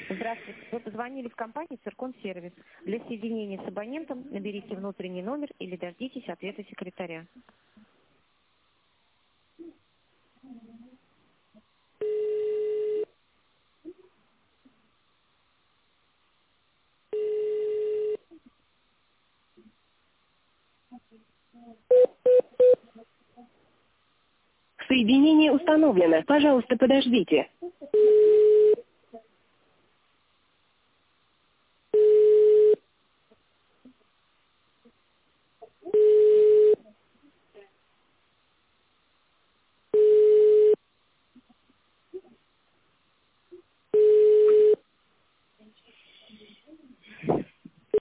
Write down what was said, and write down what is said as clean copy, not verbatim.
Здравствуйте. Вы позвонили в компанию «Циркон-сервис». Для соединения с абонентом наберите внутренний номер или дождитесь ответа секретаря. Соединение установлено. Пожалуйста, подождите.